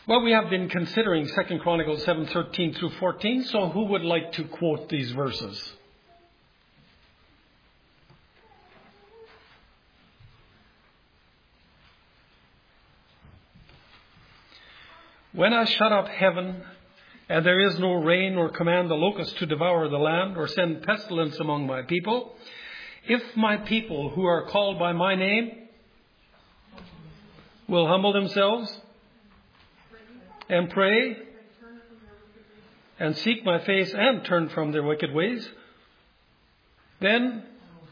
Well, we have been considering 2 Chronicles 7:13 through 14, so who would like to quote these verses? When I shut up heaven, and there is no rain, or command the locusts to devour the land, or send pestilence among my people, if my people who are called by my name will humble themselves and pray and seek my face and turn from their wicked ways, then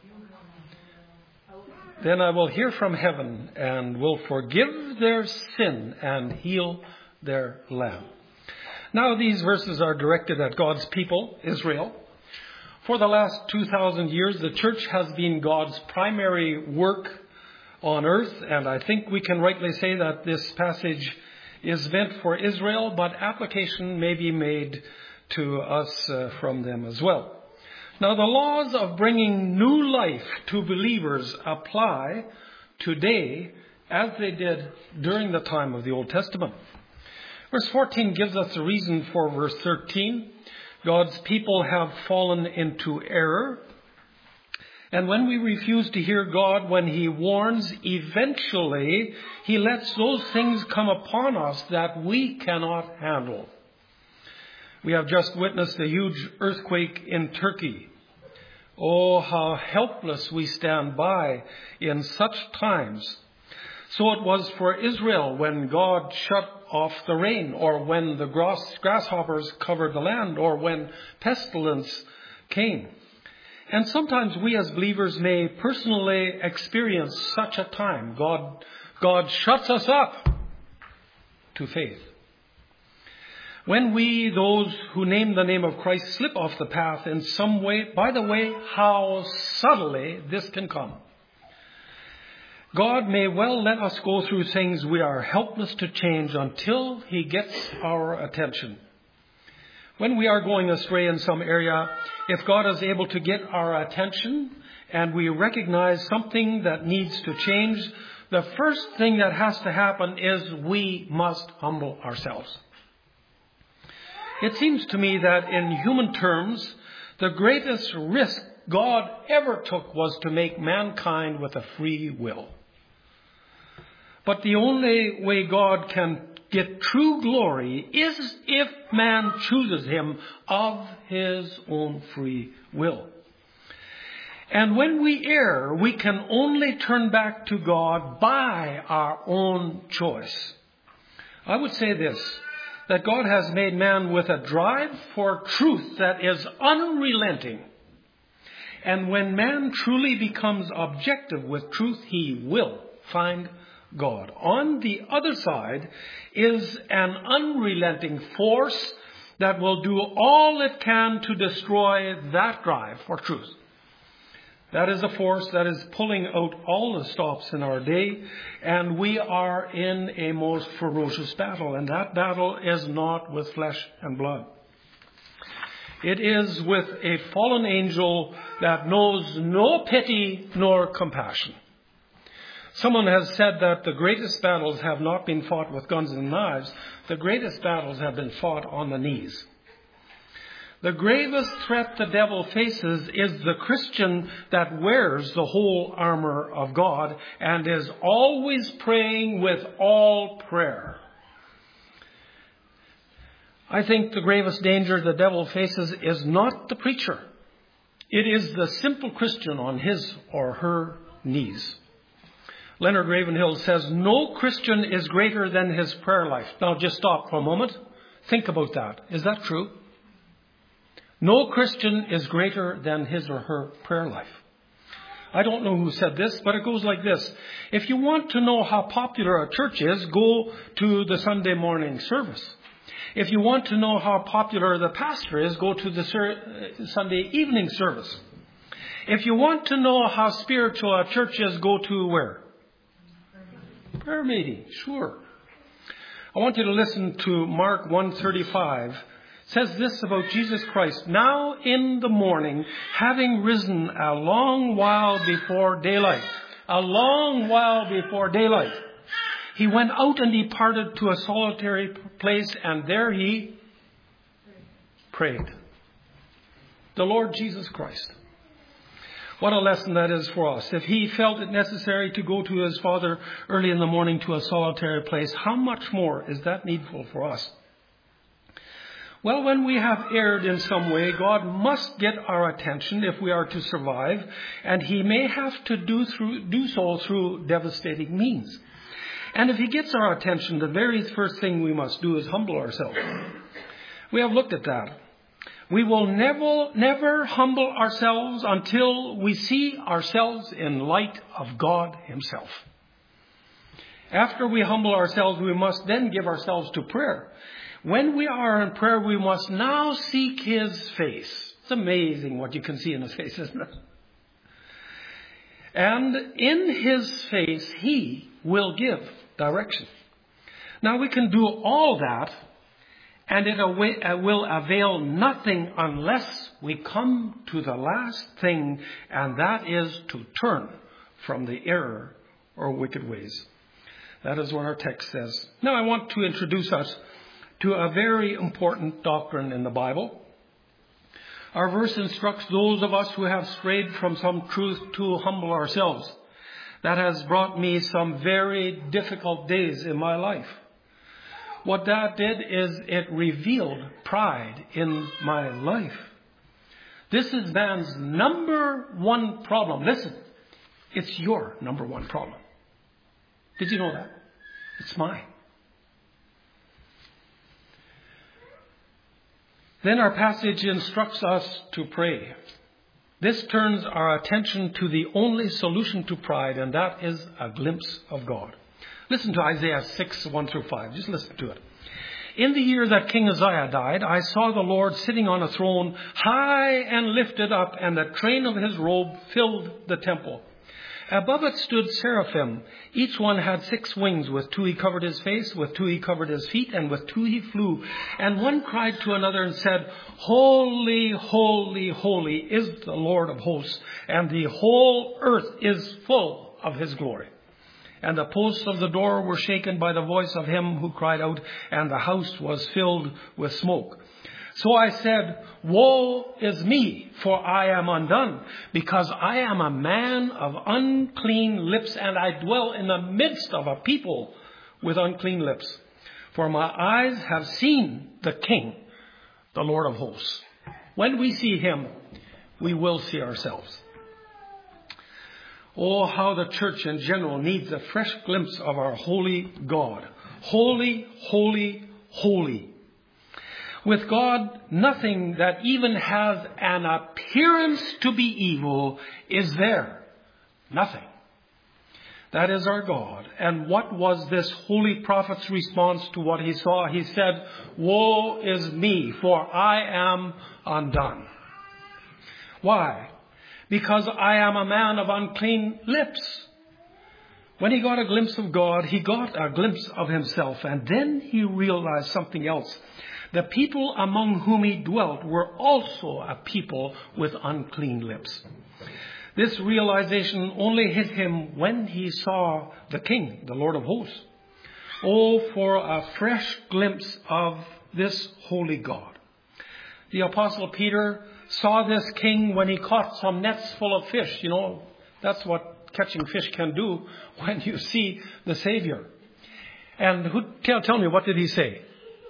I will hear from heaven and will forgive their sin and heal their land. Now these verses are directed at God's people, Israel. For the last 2,000 years, the church has been God's primary work on earth, and I think we can rightly say that this passage is meant for Israel, but application may be made to us from them as well. Now, the laws of bringing new life to believers apply today as they did during the time of the Old Testament. Verse 14 gives us the reason for verse 13. God's people have fallen into error. And when we refuse to hear God when He warns, eventually He lets those things come upon us that we cannot handle. We have just witnessed a huge earthquake in Turkey. Oh, how helpless we stand by in such times. So it was for Israel when God shut off the rain, or when the grasshoppers covered the land, or when pestilence came. And sometimes we as believers may personally experience such a time. God shuts us up to faith. When we, those who name the name of Christ, slip off the path in some way, by the way, how subtly this can come. God may well let us go through things we are helpless to change until He gets our attention. When we are going astray in some area, if God is able to get our attention and we recognize something that needs to change, the first thing that has to happen is we must humble ourselves. It seems to me that in human terms, the greatest risk God ever took was to make mankind with a free will. But the only way God can get true glory is if man chooses Him of his own free will. And when we err, we can only turn back to God by our own choice. I would say this, that God has made man with a drive for truth that is unrelenting. And when man truly becomes objective with truth, he will find God. On the other side is an unrelenting force that will do all it can to destroy that drive for truth. That is a force that is pulling out all the stops in our day, and we are in a most ferocious battle, and that battle is not with flesh and blood. It is with a fallen angel that knows no pity nor compassion. Someone has said that the greatest battles have not been fought with guns and knives. The greatest battles have been fought on the knees. The gravest threat the devil faces is the Christian that wears the whole armor of God and is always praying with all prayer. I think the gravest danger the devil faces is not the preacher. It is the simple Christian on his or her knees. Leonard Ravenhill says, no Christian is greater than his prayer life. Now just stop for a moment. Think about that. Is that true? No Christian is greater than his or her prayer life. I don't know who said this, but it goes like this. If you want to know how popular a church is, go to the Sunday morning service. If you want to know how popular the pastor is, go to the Sunday evening service. If you want to know how spiritual a church is, go to where? Prayer meeting, sure. I want you to listen to Mark 1:35. It says this about Jesus Christ. Now in the morning, having risen a long while before daylight, He went out and departed to a solitary place, and there he prayed. The Lord Jesus Christ. What a lesson that is for us. If he felt it necessary to go to his Father early in the morning to a solitary place, how much more is that needful for us? Well, when we have erred in some way, God must get our attention if we are to survive, and he may have to do so through devastating means. And if he gets our attention, the very first thing we must do is humble ourselves. We have looked at that. We will never humble ourselves until we see ourselves in light of God himself. After we humble ourselves, we must then give ourselves to prayer. When we are in prayer, we must now seek his face. It's amazing what you can see in his face, isn't it? And in his face, he will give direction. Now we can do all that, and it will avail nothing unless we come to the last thing, and that is to turn from the error or wicked ways. That is what our text says. Now I want to introduce us to a very important doctrine in the Bible. Our verse instructs those of us who have strayed from some truth to humble ourselves. That has brought me some very difficult days in my life. What that did is it revealed pride in my life. This is man's number one problem. Listen, it's your number one problem. Did you know that? It's mine. Then our passage instructs us to pray. This turns our attention to the only solution to pride, and that is a glimpse of God. Listen to Isaiah 6, 1 through 5. Just listen to it. In the year that King Uzziah died, I saw the Lord sitting on a throne, high and lifted up, and the train of his robe filled the temple. Above it stood seraphim. Each one had 6 wings. With 2 he covered his face, with 2 he covered his feet, and with 2 he flew. And one cried to another and said, Holy, holy, holy is the Lord of hosts, and the whole earth is full of his glory. And the posts of the door were shaken by the voice of him who cried out, and the house was filled with smoke. So I said, Woe is me, for I am undone, because I am a man of unclean lips, and I dwell in the midst of a people with unclean lips. For my eyes have seen the King, the Lord of hosts. When we see him, we will see ourselves. Oh, how the church in general needs a fresh glimpse of our holy God. Holy, holy, holy. With God, nothing that even has an appearance to be evil is there. Nothing. That is our God. And what was this holy prophet's response to what he saw? He said, Woe is me, for I am undone. Why? Because I am a man of unclean lips. When he got a glimpse of God, he got a glimpse of himself. And then he realized something else. The people among whom he dwelt were also a people with unclean lips. This realization only hit him when he saw the King, the Lord of hosts. Oh, for a fresh glimpse of this holy God. The Apostle Peter saw this King when he caught some nets full of fish. You know, that's what catching fish can do when you see the Savior. And tell me, what did he say?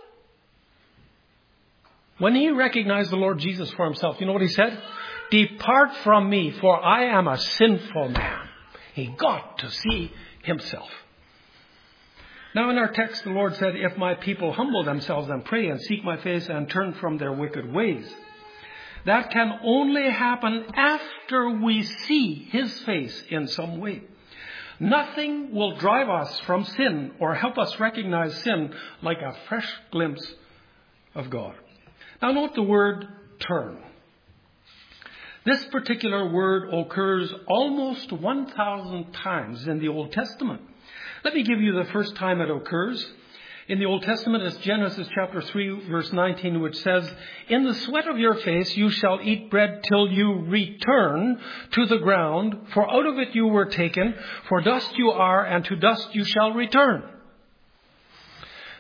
When he recognized the Lord Jesus for himself, you know what he said? Depart from me, for I am a sinful man. He got to see himself. Now in our text, the Lord said, if my people humble themselves and pray and seek my face and turn from their wicked ways. That can only happen after we see his face in some way. Nothing will drive us from sin or help us recognize sin like a fresh glimpse of God. Now note the word turn. This particular word occurs almost 1,000 times in the Old Testament. Let me give you the first time it occurs. In the Old Testament, it's Genesis chapter 3, verse 19, which says, In the sweat of your face you shall eat bread till you return to the ground, for out of it you were taken, for dust you are, and to dust you shall return.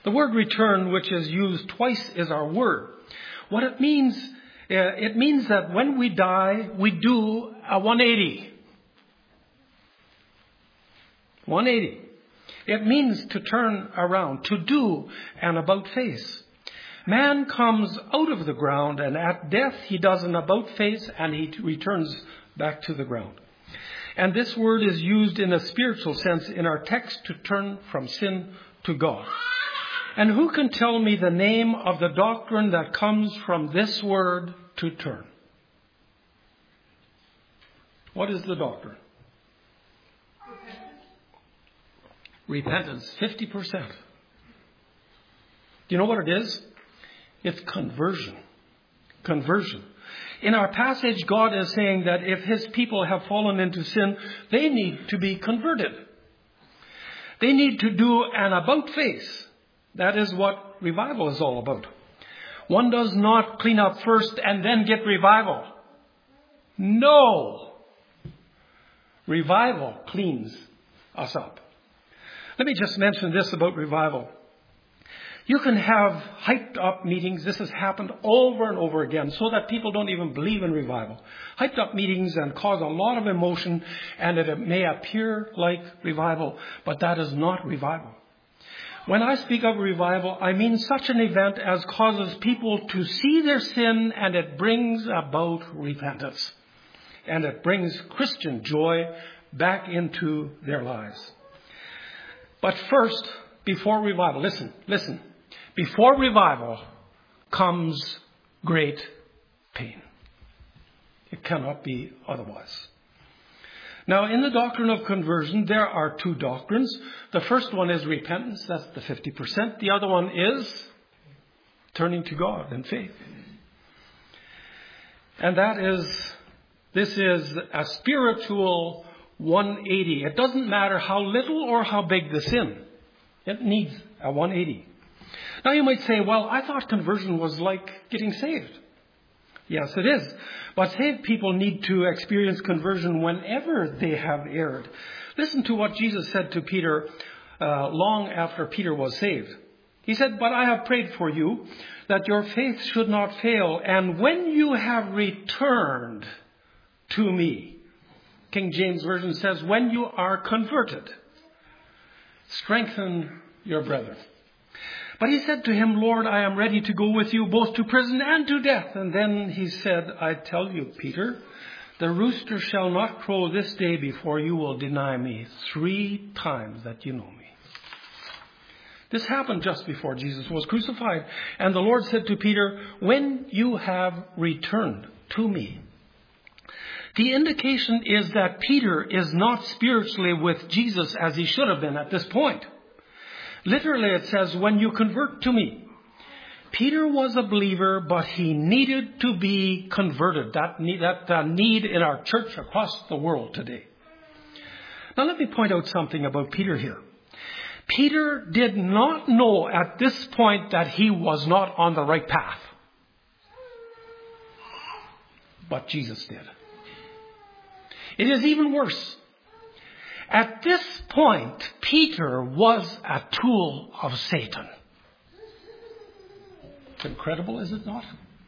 The word return, which is used twice, is our word. What it means that when we die, we do a 180. 180. It means to turn around, to do an about face. Man comes out of the ground, and at death he does an about face, and he returns back to the ground. And this word is used in a spiritual sense in our text to turn from sin to God. And who can tell me the name of the doctrine that comes from this word to turn? What is the doctrine? Repentance. 50%. Do you know what it is? It's conversion. Conversion. In our passage, God is saying that if His people have fallen into sin, they need to be converted. They need to do an about face. That is what revival is all about. One does not clean up first and then get revival. No. Revival cleans us up. Let me just mention this about revival. You can have hyped up meetings. This has happened over and over again so that people don't even believe in revival. Hyped up meetings and cause a lot of emotion, and it may appear like revival, but that is not revival. When I speak of revival, I mean such an event as causes people to see their sin, and it brings about repentance. And it brings Christian joy back into their lives. But first, before revival, listen. Before revival comes great pain. It cannot be otherwise. Now, in the doctrine of conversion, there are two doctrines. The first one is repentance. That's the 50%. The other one is turning to God in faith. And this is a spiritual 180. It doesn't matter how little or how big the sin. It needs a 180. Now you might say, well, I thought conversion was like getting saved. Yes, it is. But saved people need to experience conversion whenever they have erred. Listen to what Jesus said to Peter long after Peter was saved. He said, but I have prayed for you that your faith should not fail. And when you have returned to me, King James Version says, when you are converted, strengthen your brethren. But he said to him, Lord, I am ready to go with you both to prison and to death. And then he said, I tell you, Peter, the rooster shall not crow this day before you will deny me 3 times that you know me. This happened just before Jesus was crucified. And the Lord said to Peter, when you have returned to me. The indication is that Peter is not spiritually with Jesus as he should have been at this point. Literally, it says, when you convert to me. Peter was a believer, but he needed to be converted. That need in our church across the world today. Now, let me point out something about Peter here. Peter did not know at this point that he was not on the right path. But Jesus did. It is even worse. At this point, Peter was a tool of Satan. Incredible, is it not?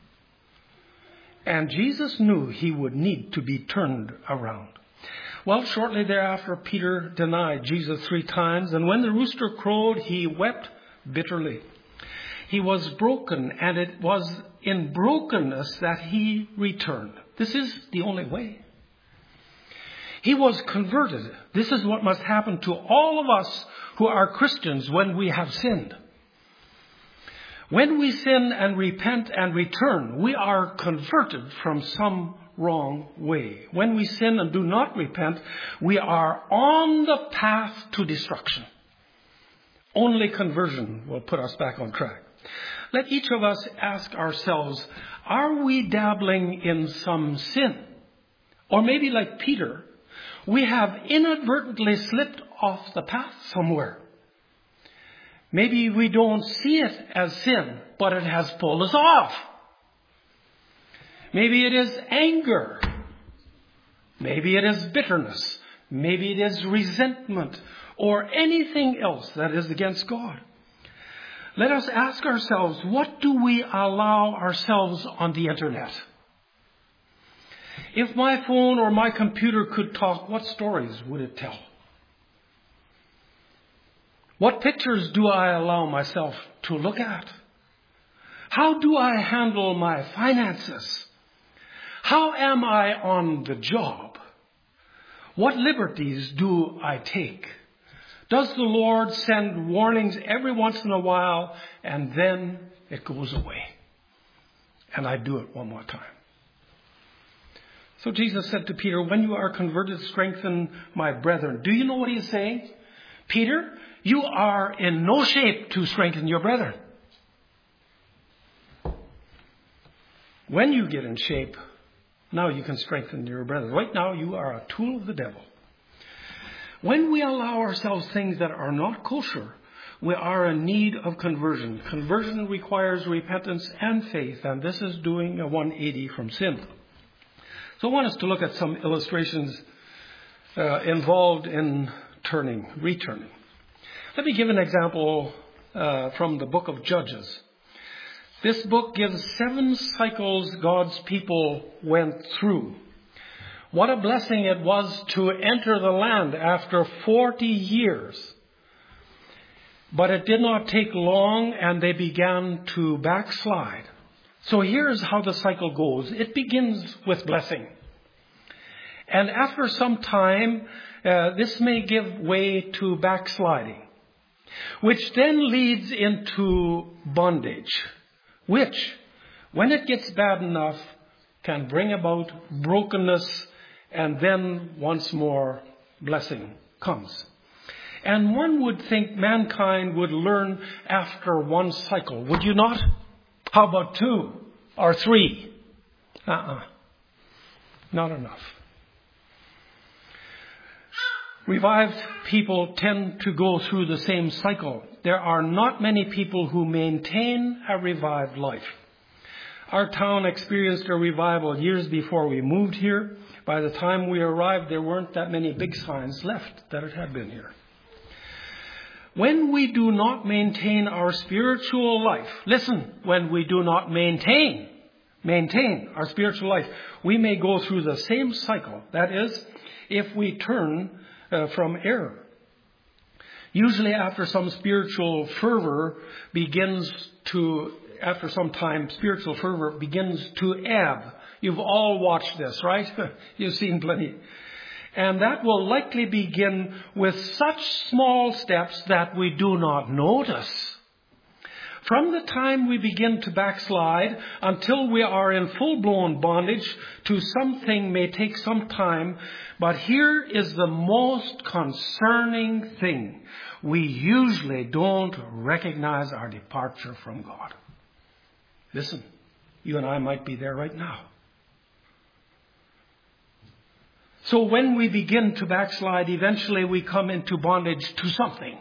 And Jesus knew he would need to be turned around. Well, shortly thereafter, Peter denied Jesus 3 times. And when the rooster crowed, he wept bitterly. He was broken, and it was in brokenness that he returned. This is the only way. He was converted. This is what must happen to all of us who are Christians when we have sinned. When we sin and repent and return, we are converted from some wrong way. When we sin and do not repent, we are on the path to destruction. Only conversion will put us back on track. Let each of us ask ourselves, are we dabbling in some sin? Or maybe like Peter, we have inadvertently slipped off the path somewhere. Maybe we don't see it as sin, but it has pulled us off. Maybe it is anger. Maybe it is bitterness. Maybe it is resentment or anything else that is against God. Let us ask ourselves, what do we allow ourselves on the internet? If my phone or my computer could talk, what stories would it tell? What pictures do I allow myself to look at? How do I handle my finances? How am I on the job? What liberties do I take? Does the Lord send warnings every once in a while and then it goes away? And I do it one more time. So Jesus said to Peter, when you are converted, strengthen my brethren. Do you know what he is saying? Peter, you are in no shape to strengthen your brethren. When you get in shape, now you can strengthen your brethren. Right now, you are a tool of the devil. When we allow ourselves things that are not kosher, we are in need of conversion. Conversion requires repentance and faith, and this is doing a 180 from sin. So I want us to look at some illustrations involved in returning. Let me give an example from the book of Judges. This book gives 7 cycles God's people went through. What a blessing it was to enter the land after 40 years. But it did not take long and they began to backslide. So here's how the cycle goes. It begins with blessing. And after some time, this may give way to backsliding, which then leads into bondage, which, when it gets bad enough, can bring about brokenness, and then once more blessing comes. And one would think mankind would learn after one cycle. Would you not? How about 2 or 3? Not enough. Revived people tend to go through the same cycle. There are not many people who maintain a revived life. Our town experienced a revival years before we moved here. By the time we arrived, there weren't that many big signs left that it had been here. When we do not maintain our spiritual life, listen, when we do not maintain our spiritual life, we may go through the same cycle. That is, if we turn from error. Usually after some spiritual fervor begins to ebb. You've all watched this, right? You've seen plenty. And that will likely begin with such small steps that we do not notice. From the time we begin to backslide until we are in full-blown bondage to something may take some time. But here is the most concerning thing. We usually don't recognize our departure from God. Listen, you and I might be there right now. So when we begin to backslide, eventually we come into bondage to something.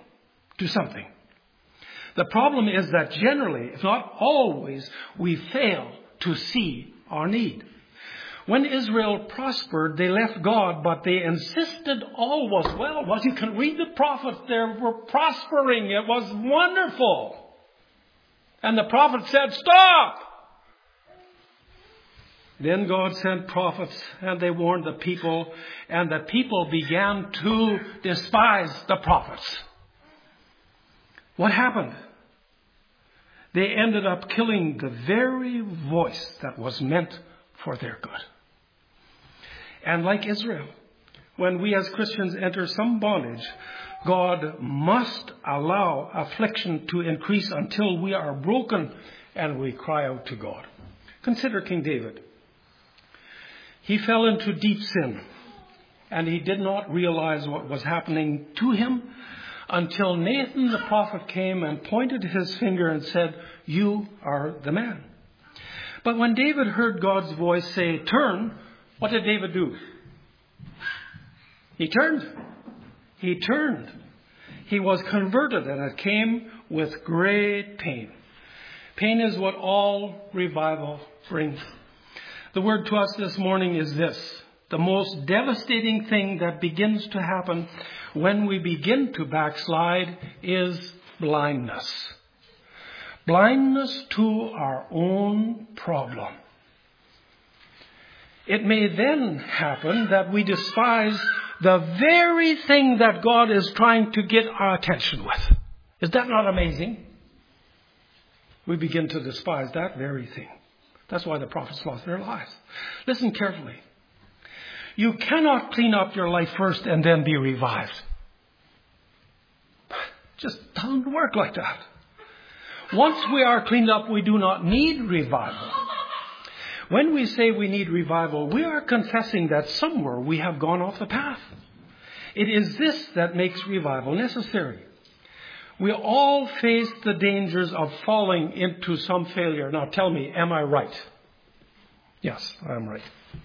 The problem is that generally, if not always, we fail to see our need. When Israel prospered, they left God, but they insisted all was well. Well, you can read the prophets. They were prospering. It was wonderful. And the prophet said, stop! Then God sent prophets and they warned the people, and the people began to despise the prophets. What happened? They ended up killing the very voice that was meant for their good. And like Israel, when we as Christians enter some bondage, God must allow affliction to increase until we are broken and we cry out to God. Consider King David. He fell into deep sin, and he did not realize what was happening to him until Nathan the prophet came and pointed his finger and said, you are the man. But when David heard God's voice say, turn, what did David do? He turned. He was converted, and it came with great pain. Pain is what all revival brings. The word to us this morning is this: the most devastating thing that begins to happen when we begin to backslide is blindness. blindness to our own problem. It may then happen that we despise the very thing that God is trying to get our attention with. Is that not amazing? We begin to despise that very thing. That's why the prophets lost their lives. Listen carefully. You cannot clean up your life first and then be revived. Just doesn't work like that. Once we are cleaned up, we do not need revival. When we say we need revival, we are confessing that somewhere we have gone off the path. It is this that makes revival necessary. We all face the dangers of falling into some failure. Now tell me, am I right? Yes, I'm right.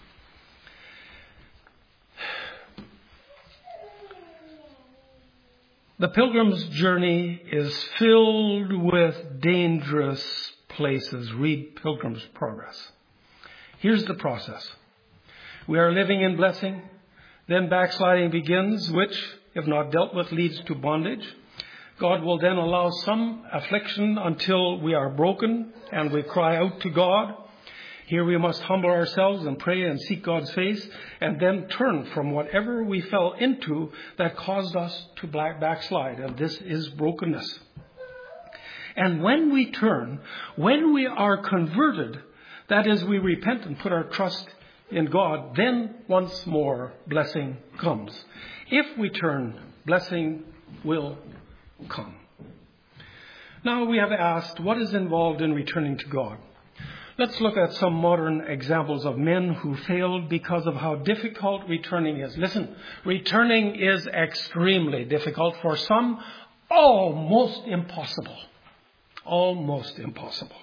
The pilgrim's journey is filled with dangerous places. Read Pilgrim's Progress. Here's the process. We are living in blessing. Then backsliding begins, which, if not dealt with, leads to bondage. God will then allow some affliction until we are broken and we cry out to God. Here we must humble ourselves and pray and seek God's face and then turn from whatever we fell into that caused us to backslide. And this is brokenness. And when we turn, when we are converted, that is, we repent and put our trust in God, then once more blessing comes. If we turn, blessing will come. Now we have asked, what is involved in returning to God? Let's look at some modern examples of men who failed because of how difficult returning is. Listen, returning is extremely difficult. For some, almost impossible. Almost impossible.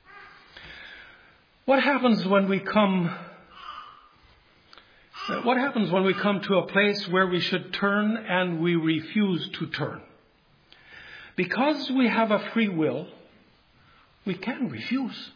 What happens when we come to a place where we should turn and we refuse to turn? Because we have a free will, we can refuse.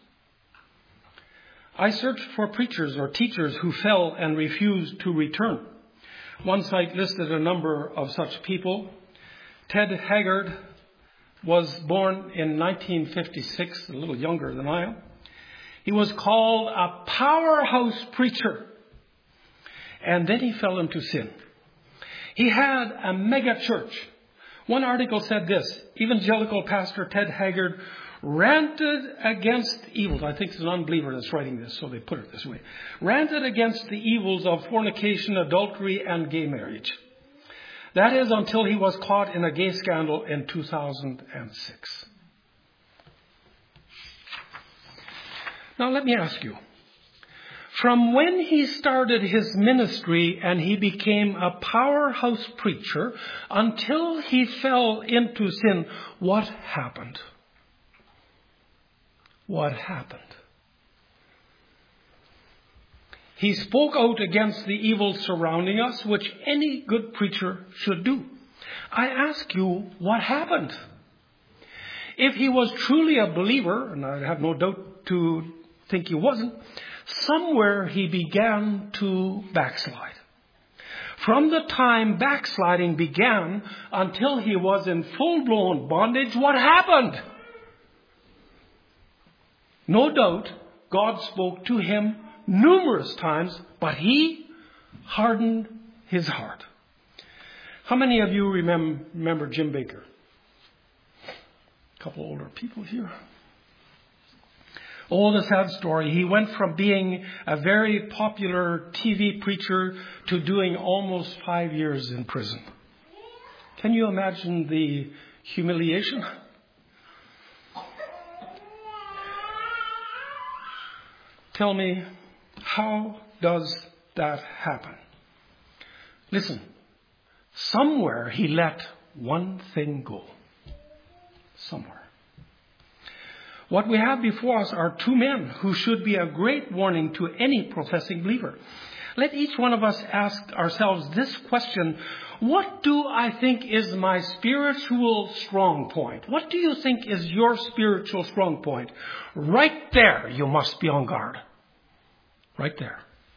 I searched for preachers or teachers who fell and refused to return. One site listed a number of such people. Ted Haggard was born in 1956, a little younger than I am. He was called a powerhouse preacher. And then he fell into sin. He had a mega church. One article said this: evangelical pastor Ted Haggard ranted against evils. I think it's an unbeliever that's writing this, so they put it this way. Ranted against the evils of fornication, adultery, and gay marriage. That is until he was caught in a gay scandal in 2006. Now let me ask you, from when he started his ministry and he became a powerhouse preacher until he fell into sin, what happened? What happened? He spoke out against the evil surrounding us, which any good preacher should do. I ask you, what happened? If he was truly a believer, and I have no doubt to think he wasn't, somewhere he began to backslide. From the time backsliding began until he was in full-blown bondage, what happened? No doubt, God spoke to him numerous times, but he hardened his heart. How many of you remember Jim Baker? A couple older people here. Oh, the sad story. He went from being a very popular TV preacher to doing almost 5 years in prison. Can you imagine the humiliation? Tell me, how does that happen? Listen, somewhere he let one thing go. Somewhere. What we have before us are two men who should be a great warning to any professing believer. Let each one of us ask ourselves this question: what do I think is my spiritual strong point? What do you think is your spiritual strong point? Right there, you must be on guard. Right there.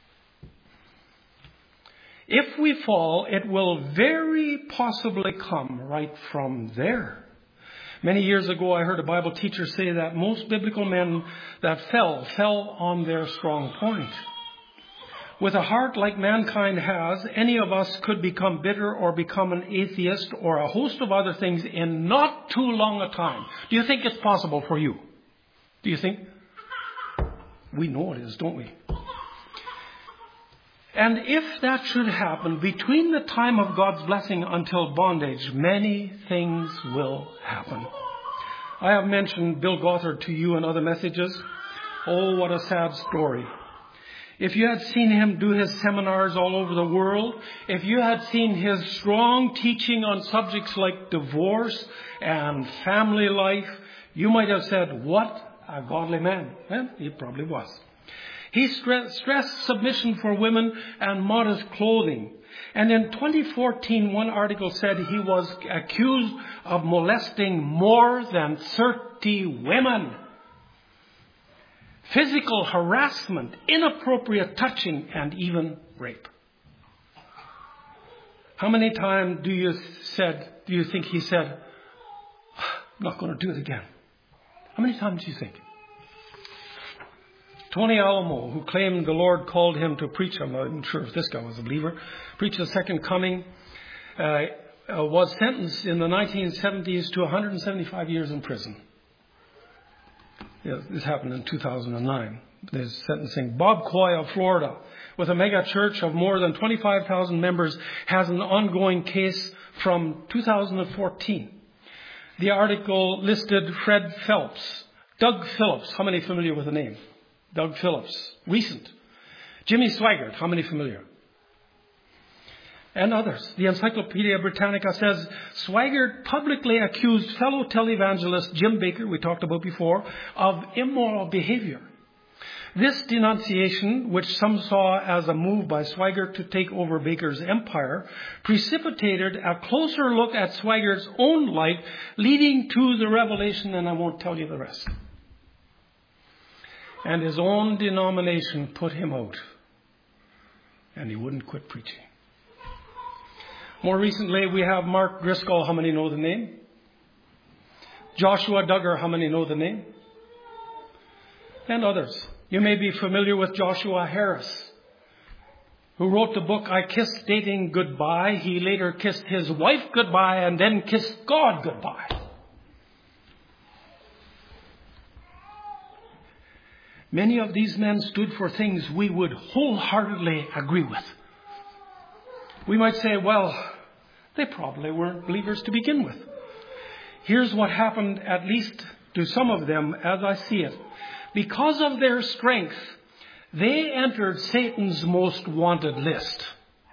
If we fall, it will very possibly come right from there. Many years ago, I heard a Bible teacher say that most biblical men that fell on their strong point. With a heart like mankind has, any of us could become bitter or become an atheist or a host of other things in not too long a time. Do you think it's possible for you? Do you think? We know it is, don't we? And if that should happen, between the time of God's blessing until bondage, many things will happen. I have mentioned Bill Gothard to you in other messages. Oh, what a sad story. If you had seen him do his seminars all over the world, if you had seen his strong teaching on subjects like divorce and family life, you might have said, what a godly man. Well, he probably was. He stressed submission for women and modest clothing. And in 2014, one article said he was accused of molesting more than 30 women. Physical harassment, inappropriate touching, and even rape. How many times do you think he said, I'm not going to do it again? How many times do you think? Tony Alamo, who claimed the Lord called him to preach, I'm not even sure if this guy was a believer, preach the second coming, was sentenced in the 1970s to 175 years in prison. Yeah, this happened in 2009. There's sentencing. Bob Coy of Florida, with a mega church of more than 25,000 members, has an ongoing case from 2014. The article listed Fred Phelps, Doug Phillips. How many familiar with the name? Doug Phillips, recent. Jimmy Swaggart, how many familiar? And others. The Encyclopedia Britannica says Swaggart publicly accused fellow televangelist Jim Baker, we talked about before, of immoral behavior. This denunciation, which some saw as a move by Swaggart to take over Baker's empire, precipitated a closer look at Swaggart's own life, leading to the revelation, and I won't tell you the rest. And his own denomination put him out. And he wouldn't quit preaching. More recently, we have Mark Driscoll. How many know the name? Joshua Duggar. How many know the name? And others. You may be familiar with Joshua Harris, who wrote the book, I Kissed Dating Goodbye. He later kissed his wife goodbye and then kissed God goodbye. Many of these men stood for things we would wholeheartedly agree with. We might say, well, they probably weren't believers to begin with. Here's what happened, at least to some of them, as I see it. Because of their strength, they entered Satan's most wanted list.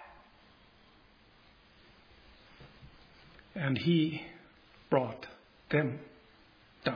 And he brought them down.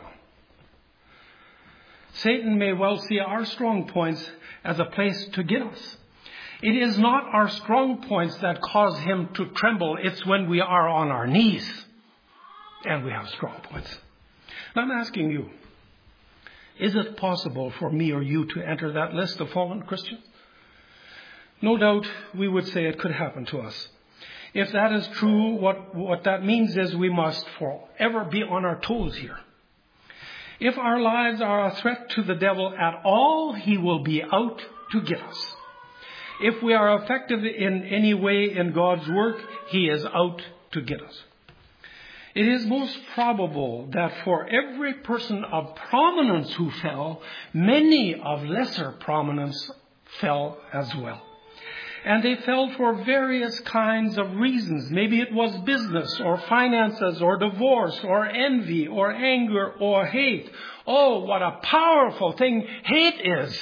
Satan may well see our strong points as a place to get us. It is not our strong points that cause him to tremble. It's when we are on our knees and we have strong points. Now I'm asking you, is it possible for me or you to enter that list of fallen Christians? No doubt we would say it could happen to us. If that is true, what that means is we must forever be on our toes here. If our lives are a threat to the devil at all, he will be out to get us. If we are effective in any way in God's work, he is out to get us. It is most probable that for every person of prominence who fell, many of lesser prominence fell as well. And they fell for various kinds of reasons. Maybe it was business or finances or divorce or envy or anger or hate. Oh, what a powerful thing hate is.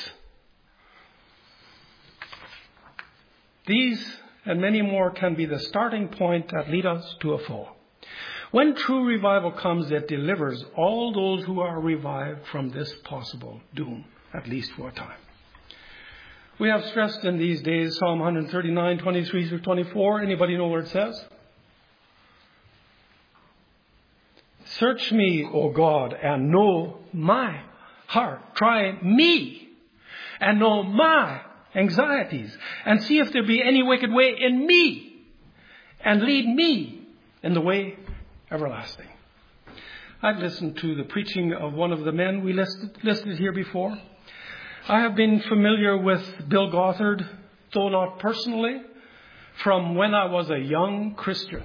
These and many more can be the starting point that lead us to a fall. When true revival comes, it delivers all those who are revived from this possible doom, at least for a time. We have stressed in these days Psalm 139, 23 through 24. Anybody know where it says? Search me, O God, and know my heart. Try me and know my anxieties, and see if there be any wicked way in me, and lead me in the way everlasting. I've listened to the preaching of one of the men we listed here before. I have been familiar with Bill Gothard, though not personally, from when I was a young Christian.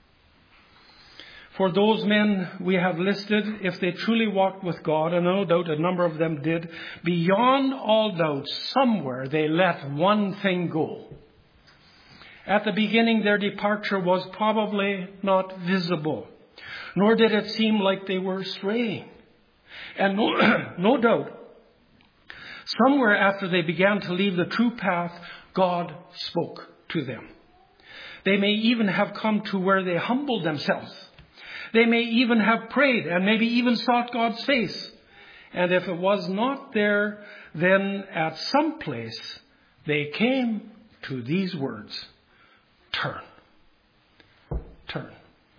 For those men we have listed, if they truly walked with God, and no doubt a number of them did, beyond all doubt, somewhere they let one thing go. At the beginning, their departure was probably not visible, nor did it seem like they were straying. And no doubt, somewhere after they began to leave the true path, God spoke to them. They may even have come to where they humbled themselves. They may even have prayed and maybe even sought God's face. And if it was not there, then at some place they came to these words, turn, turn.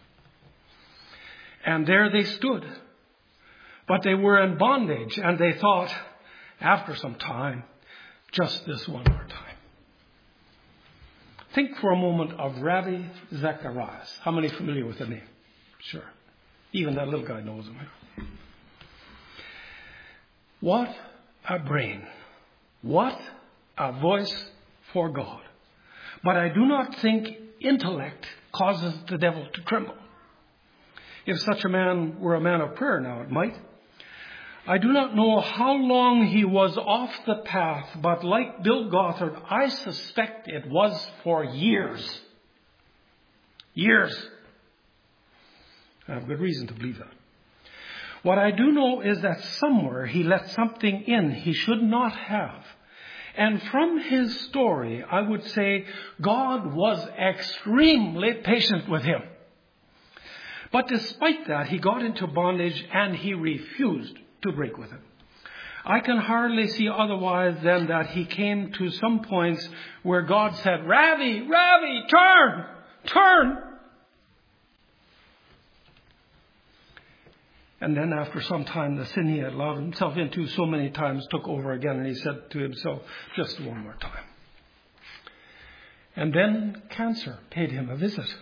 And there they stood. But they were in bondage, and they thought, after some time, just this one more time. Think for a moment of Ravi Zacharias. How many are familiar with the name? Sure. Even that little guy knows him. What a brain. What a voice for God. But I do not think intellect causes the devil to tremble. If such a man were a man of prayer now, it might. I do not know how long he was off the path, but like Bill Gothard, I suspect it was for years. Years. I have good reason to believe that. What I do know is that somewhere he let something in he should not have. And from his story, I would say God was extremely patient with him. But despite that, he got into bondage and he refused to break with it. I can hardly see otherwise than that he came to some points where God said, Ravi, turn, turn. And then after some time, the sin he had allowed himself into so many times took over again. And he said to himself, just one more time. And then cancer paid him a visit.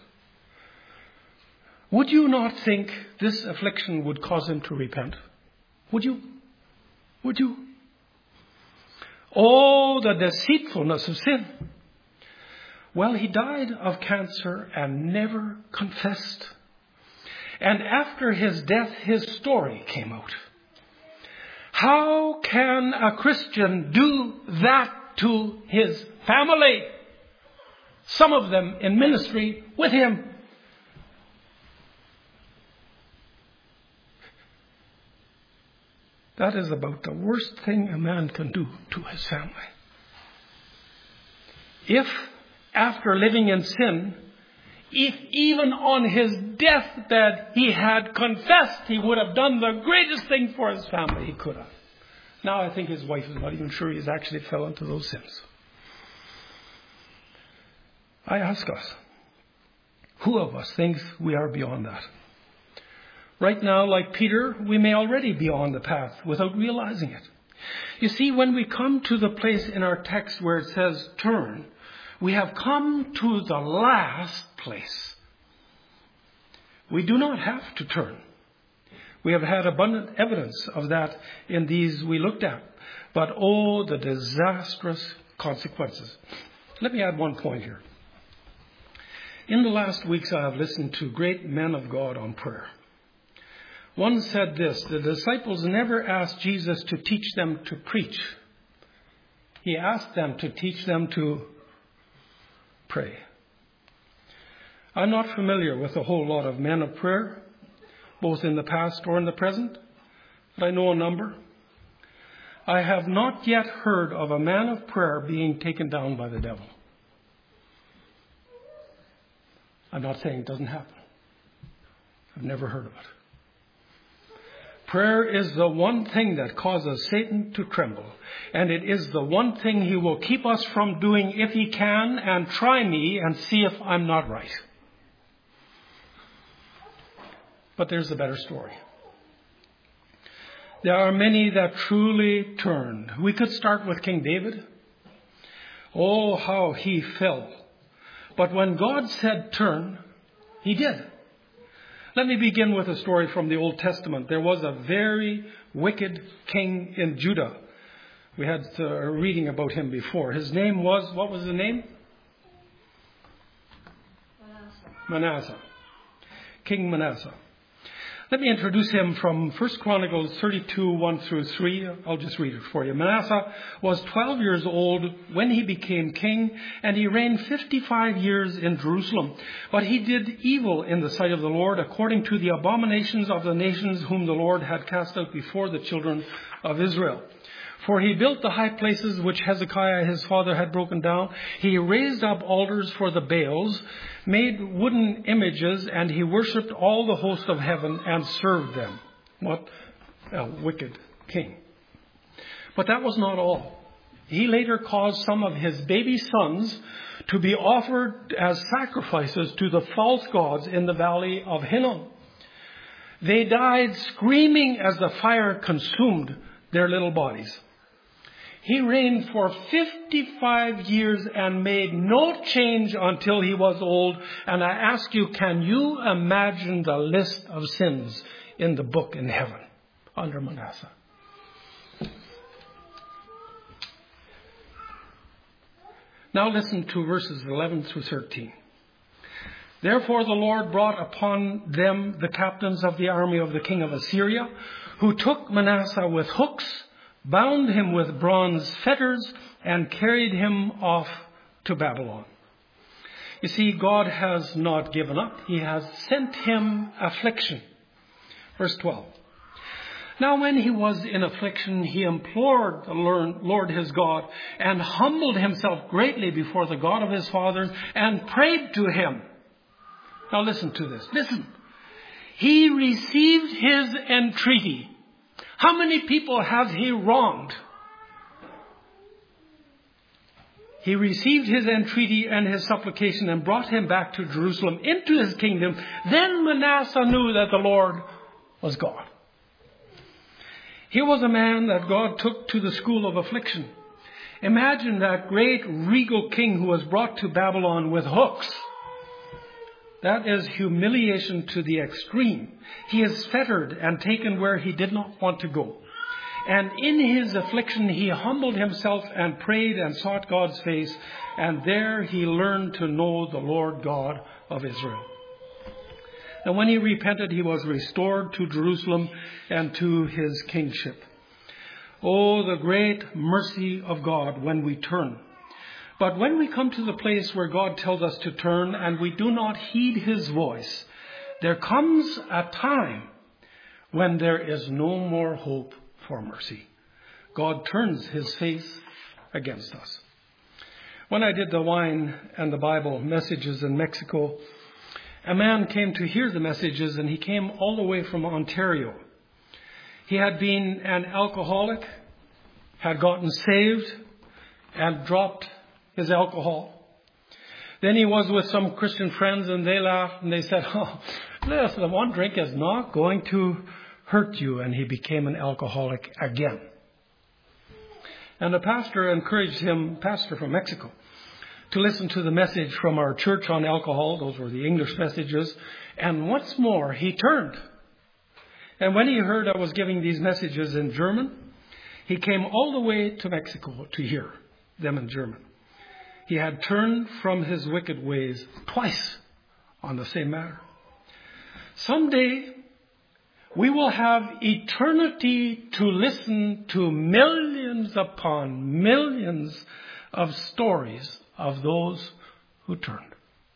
Would you not think this affliction would cause him to repent? Would you? Would you? Oh, the deceitfulness of sin. Well, he died of cancer and never confessed. And after his death, his story came out. How can a Christian do that to his family? Some of them in ministry with him. That is about the worst thing a man can do to his family. If, after living in sin, if even on his deathbed he had confessed, he would have done the greatest thing for his family he could have. Now I think his wife is not even sure he's actually fell into those sins. I ask us, who of us thinks we are beyond that? Right now, like Peter, we may already be on the path without realizing it. You see, when we come to the place in our text where it says turn, we have come to the last place. We do not have to turn. We have had abundant evidence of that in these we looked at. But oh, the disastrous consequences. Let me add one point here. In the last weeks, I have listened to great men of God on prayer. One said this, the disciples never asked Jesus to teach them to preach. He asked them to teach them to pray. I'm not familiar with a whole lot of men of prayer, both in the past or in the present, but I know a number. I have not yet heard of a man of prayer being taken down by the devil. I'm not saying it doesn't happen. I've never heard of it. Prayer is the one thing that causes Satan to tremble. And it is the one thing he will keep us from doing if he can, and try me and see if I'm not right. But there's a better story. There are many that truly turned. We could start with King David. Oh, how he fell. But when God said turn, he did. Let me begin with a story from the Old Testament. There was a very wicked king in Judah. We had a reading about him before. His name was, what was the name? Manasseh. King Manasseh. Let me introduce him from 1 Chronicles 32, 1 through 3. I'll just read it for you. Manasseh was 12 years old when he became king, and he reigned 55 years in Jerusalem. But he did evil in the sight of the Lord, according to the abominations of the nations whom the Lord had cast out before the children of Israel. For he built the high places which Hezekiah his father had broken down. He raised up altars for the Baals, made wooden images, and he worshipped all the host of heaven and served them. What a wicked king. But that was not all. He later caused some of his baby sons to be offered as sacrifices to the false gods in the valley of Hinnom. They died screaming as the fire consumed their little bodies. He reigned for 55 years and made no change until he was old. And I ask you, can you imagine the list of sins in the book in heaven under Manasseh? Now listen to verses 11 through 13. Therefore the Lord brought upon them the captains of the army of the king of Assyria, who took Manasseh with hooks, bound him with bronze fetters, and carried him off to Babylon. You see, God has not given up. He has sent him affliction. Verse 12. Now when he was in affliction, he implored the Lord his God and humbled himself greatly before the God of his fathers and prayed to him. Now listen to this. Listen. He received his entreaty. How many people has he wronged? He received his entreaty and his supplication and brought him back to Jerusalem into his kingdom. Then Manasseh knew that the Lord was God. He was a man that God took to the school of affliction. Imagine that great regal king who was brought to Babylon with hooks. That is humiliation to the extreme. He is fettered and taken where he did not want to go. And in his affliction, he humbled himself and prayed and sought God's face. And there he learned to know the Lord God of Israel. And when he repented, he was restored to Jerusalem and to his kingship. Oh, the great mercy of God when we turn. But when we come to the place where God tells us to turn and we do not heed his voice, there comes a time when there is no more hope for mercy. God turns his face against us. When I did the Wine and the Bible messages in Mexico, a man came to hear the messages, and he came all the way from Ontario. He had been an alcoholic, had gotten saved, and dropped his alcohol. Then he was with some Christian friends, and they laughed and they said, "Oh, listen, one drink is not going to hurt you." And he became an alcoholic again. And the pastor encouraged him, pastor from Mexico, to listen to the message from our church on alcohol. Those were the English messages. And once more, he turned. And when he heard I was giving these messages in German, he came all the way to Mexico to hear them in German. He had turned from his wicked ways twice on the same matter. Someday, we will have eternity to listen to millions upon millions of stories of those who turned.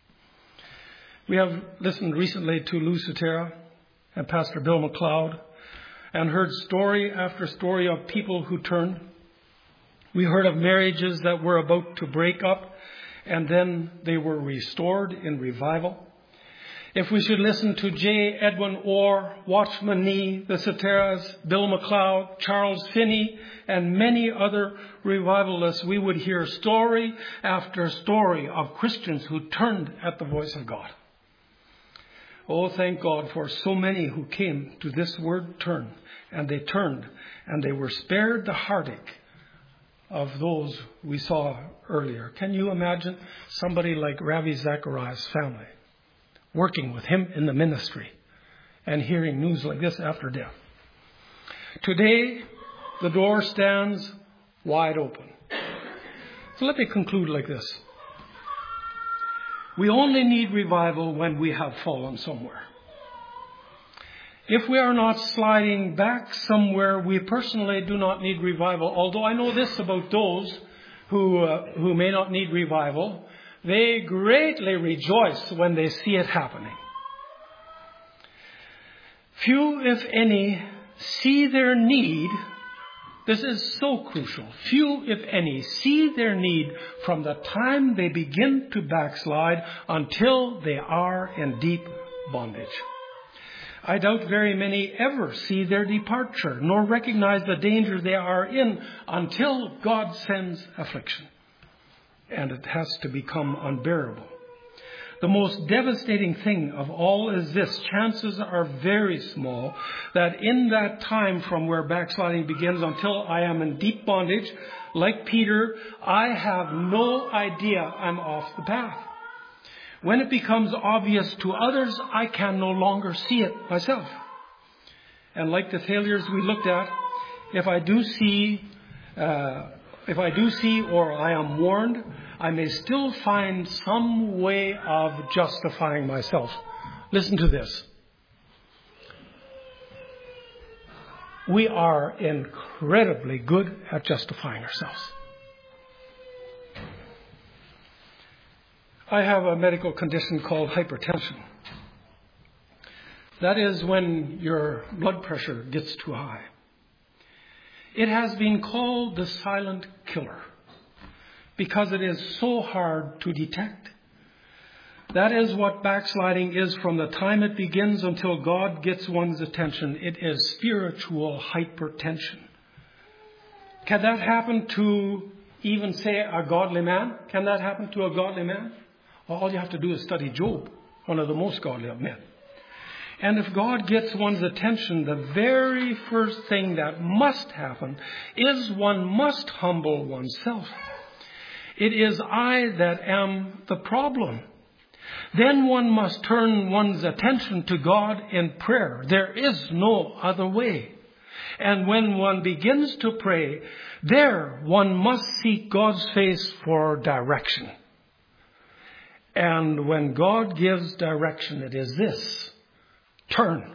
We have listened recently to Lou Sotera and Pastor Bill McLeod and heard story after story of people who turned. We heard of marriages that were about to break up and then they were restored in revival. If we should listen to J. Edwin Orr, Watchman Nee, the Soteras, Bill McLeod, Charles Finney, and many other revivalists, we would hear story after story of Christians who turned at the voice of God. Oh, thank God for so many who came to this word turn, and they turned, and they were spared the heartache of those we saw earlier. Can you imagine somebody like Ravi Zacharias' family working with him in the ministry? and hearing news like this after death. Today, the door stands wide open. So let me conclude like this. We only need revival when we have fallen somewhere. If we are not sliding back somewhere, we personally do not need revival. Although I know this about those who may not need revival, they greatly rejoice when they see it happening. Few, if any, see their need. This is so crucial. Few, if any, see their need from the time they begin to backslide until they are in deep bondage. I doubt very many ever see their departure, nor recognize the danger they are in until God sends affliction. And it has to become unbearable. The most devastating thing of all is this. Chances are very small that in that time from where backsliding begins until I am in deep bondage, like Peter, I have no idea I'm off the path. When it becomes obvious to others, I can no longer see it myself. And like the failures we looked at, if I do see or I am warned, I may still find some way of justifying myself. Listen to this. We are incredibly good at justifying ourselves. I have a medical condition called hypertension. That is when your blood pressure gets too high. It has been called the silent killer because it is so hard to detect. That is what backsliding is from the time it begins until God gets one's attention. It is spiritual hypertension. Can that happen to even, say, a godly man? Can that happen to a godly man? Well, all you have to do is study Job, one of the most godly of men. And if God gets one's attention, the very first thing that must happen is one must humble oneself. It is I that am the problem. Then one must turn one's attention to God in prayer. There is no other way. And when one begins to pray, there one must seek God's face for direction. And when God gives direction, it is this: turn.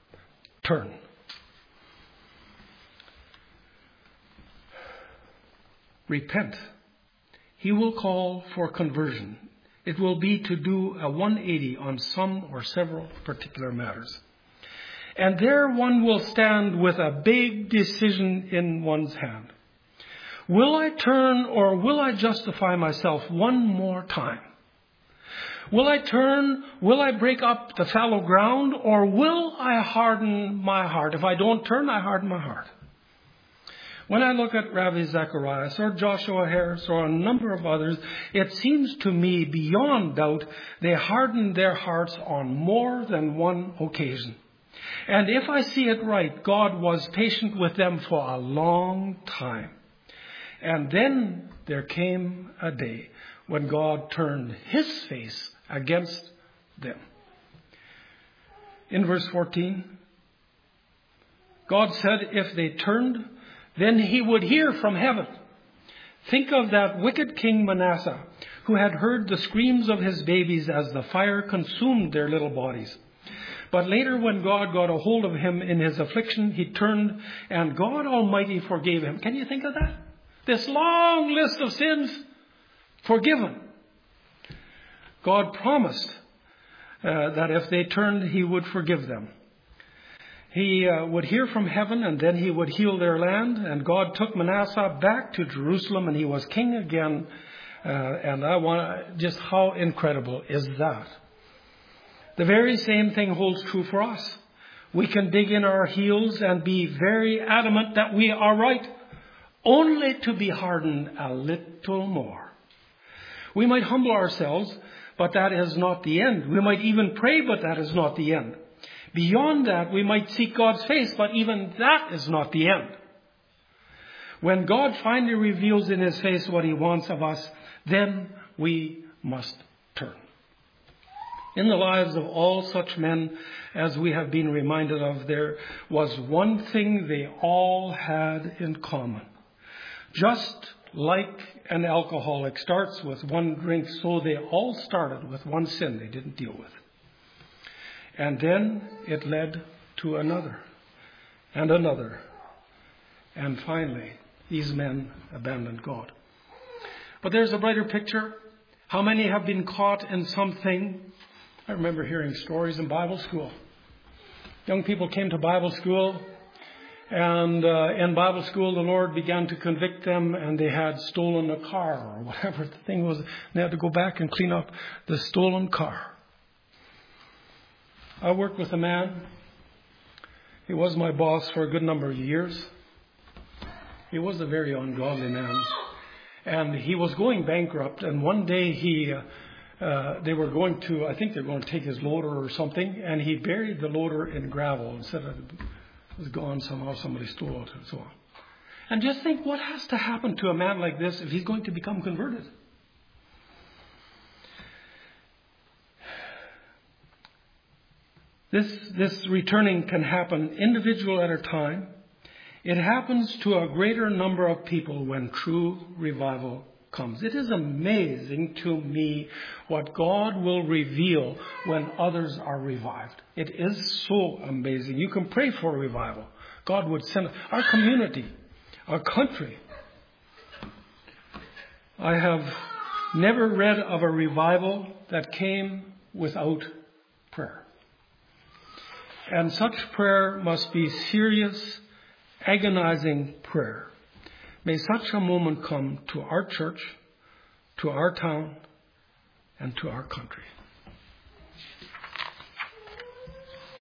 Repent. He will call for conversion. It will be to do a 180 on some or several particular matters. And there one will stand with a big decision in one's hand. Will I turn or will I justify myself one more time? Will I turn? Will I break up the fallow ground? Or will I harden my heart? If I don't turn, I harden my heart. When I look at Ravi Zacharias or Joshua Harris or a number of others, it seems to me beyond doubt they hardened their hearts on more than one occasion. And if I see it right, God was patient with them for a long time. And then there came a day when God turned his face against them. In verse 14, God said if they turned, then he would hear from heaven. Think of that wicked King Manasseh, who had heard the screams of his babies as the fire consumed their little bodies. But later, when God got a hold of him in his affliction, he turned and God Almighty forgave him. Can you think of that? This long list of sins forgiven. God promised that if they turned, he would forgive them. He would hear from heaven, and then he would heal their land. And God took Manasseh back to Jerusalem, and he was king again. Just how incredible is that? The very same thing holds true for us. We can dig in our heels and be very adamant that we are right, only to be hardened a little more. We might humble ourselves, but that is not the end. We might even pray, but that is not the end. Beyond that, we might seek God's face, but even that is not the end. When God finally reveals in his face what he wants of us, then we must turn. In the lives of all such men, as we have been reminded of, there was one thing they all had in common. Just like an alcoholic starts with one drink, so they all started with one sin they didn't deal with. And then it led to another and another. And finally, these men abandoned God. But there's a brighter picture. How many have been caught in something? I remember hearing stories in Bible school. Young people came to Bible school, and in Bible school the Lord began to convict them, and they had stolen a car or whatever the thing was. They had to go back and clean up the stolen car. I worked with a man. He was my boss for a good number of years. He was a very ungodly man. And he was going bankrupt. And one day they were going to, I think they were going to take his loader or something. And he buried the loader in gravel and said it was gone somehow. Somebody stole it and so on. And just think what has to happen to a man like this if he's going to become converted. This returning can happen individual at a time. It happens to a greater number of people when true revival comes. It is amazing to me what God will reveal when others are revived. It is so amazing. You can pray for revival. God would send our community, our country. I have never read of a revival that came without prayer. And such prayer must be serious, agonizing prayer. May such a moment come to our church, to our town, and to our country.